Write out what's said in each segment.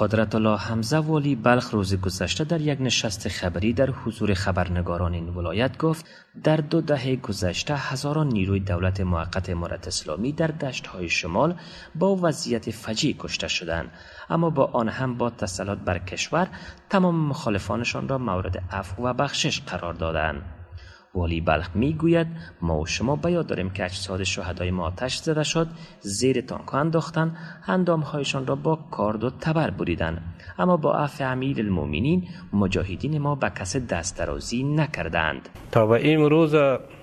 قدرت الله حمزه والی بلخ روز گذشته در یک نشست خبری در حضور خبرنگاران این ولایت گفت در 2 دهه گذشته هزاران نیروی دولت موقت امارت اسلامی در دشت‌های شمال با وضعیت فجیع کشته شدند، اما با آن هم با تسلط بر کشور تمام مخالفانشان را مورد عفو و بخشش قرار دادند. والی بلخ می گوید ما و شما به یاد داریم که اجساد شهدای ما آتش زده شد، زیر تانک انداختن، اندامهایشان را با کارد و تبر بریدند، اما با عفو امیرالمؤمنین مجاهدین ما به کس دست درازی نکردند. تا به این روز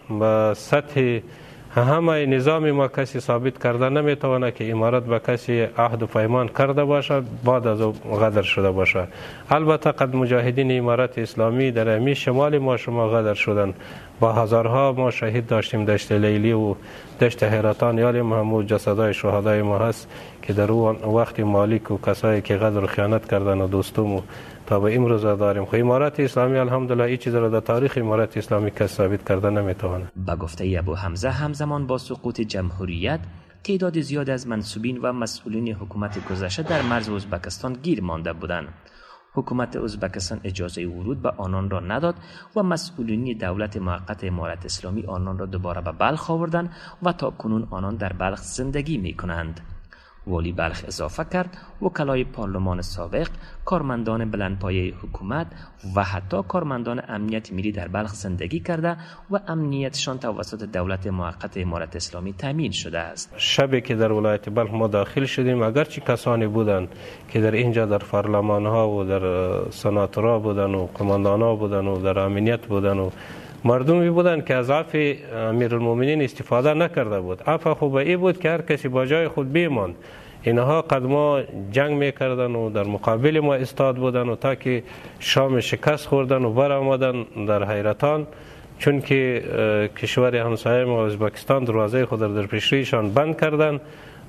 به سطح همه نظام ما کسی ثابت کرده نمیتونه که امارت به کسی عهد و پیمان کرده باشه بعد از غدر شده باشه. البته قد مجاهدین امارت اسلامی در امی شمال ما شما غدر شدن، با هزارها ما شهید داشتیم، دشت لیلی و دشت حیرتان یالی محمود جسدای شهدای ما هست که در اون وقت مالک و کسایی که غدر و خیانت کردن و دوستوم تا به امروز داریم. خو امارت اسلامی الحمدلله این چیز را در تاریخ امارت اسلامی کس ثابت کرده نمیتونه. با گفته ابو حمزه همزمان با سقوط جمهوریت تعداد زیاد از منصوبین و مسئولین حکومت گذشته در مرز ازبکستان گیر مانده بودند. حکومت ازبکستان اجازه ورود به آنان را نداد و مسئولین دولت موقت امارت اسلامی آنان را دوباره به بلخ آوردند و تا کنون آنان در بلخ زندگی می کنند. والی بلخ اضافه کرد وکلای پارلمان سابق، کارمندان بلندپایه حکومت و حتی کارمندان امنیت ملی در بلخ زندگی کرده و امنیتشان توسط دولت موقت امارت اسلامی تامین شده است. شبی که در ولایت بلخ ما داخل شدیم، اگرچه کسانی بودند که در اینجا در پارلمان ها و در سناتورا بودند و قماندان ها بودند و در امنیت بودند و مردمی بودند که از عفو امیرالمؤمنین استفاده نکرده بود. عفو خوب ای بود که هر کسی با جای خود بیماند. اینها قدما جنگ میکردن و در مقابل ما استاد بودن و تا که شام شکست خوردن و بر آمدن در حیرتان، چون که کشور همسایه ما ازبکستان دروازه خود در پیشریشان بند کردن.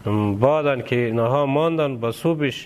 بعدن که اینها ماندن با صوبش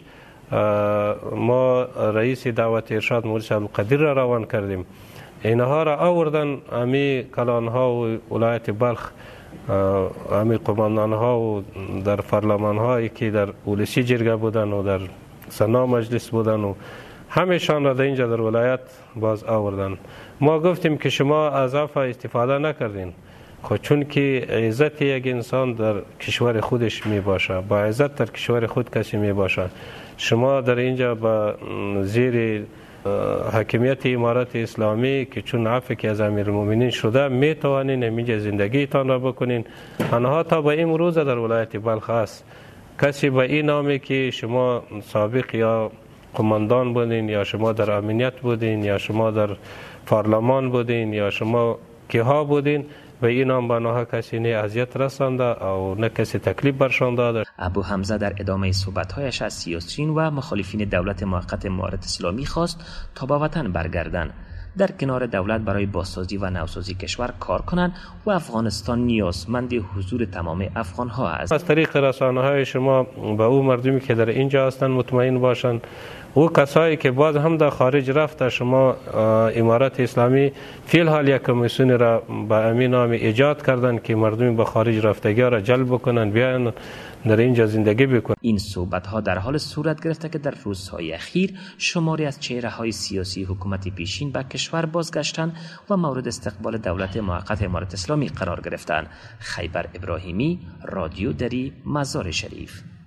ما رئیس دعوت ارشاد مولوی عبدالقدیر را روان کردیم. اینها را آوردن امی کلان ها و ولایت بلخ، امی قماندان ها و در پارلمان هایی که در ولسی جرگه بودن و در سنا مجلس بودن و همیشان را در اینجا در ولایت باز آوردن. ما گفتیم که شما از عفو استفاده نکردین، خود چون که عزت یک انسان در کشور خودش می باشه، با عزت در کشور خود کسی می باشه، شما در اینجا با زیر حاکمیت امارت اسلامی که چون عفو که از امیرالمؤمنین شده می توانین اینجا زندگی تان را بکنین. آنها تا به امروز در ولایت بلخ است کسی به این نامی که شما سابق یا قماندان بودین یا شما در امنیت بودین یا شما در پارلمان بودین یا شما که ها بودین، به این نام به آنها کسی نه اذیت رسانده او نه کسی تکلیف برشان داده. ابو حمزه در ادامه صحبت‌هایش از سیاسیون و مخالفین دولت موقت امارت اسلامی خواست تا به وطن برگردند، در کنار دولت برای بازسازی و نوسازی کشور کار کنند و افغانستان نیازمند حضور تمام افغان‌ها است. از طریق رسانه‌های شما به او مردمی که در اینجا هستند مطمئن باشند، او کسایی که باز هم در خارج رفته، شما امارت اسلامی فی الحال یک کمیسیون را به امین نام ایجاد کردن که مردمی به خارج رفتگی را جلب بکنن بیان در اینجا زندگی بکنن. این صحبت ها در حال صورت گرفته که در روزهای اخیر شماری از چهره های سیاسی حکومت پیشین به کشور بازگشتند و مورد استقبال دولت موقت امارت اسلامی قرار گرفتند. خیبر ابراهیمی، رادیو دری، مزار شریف.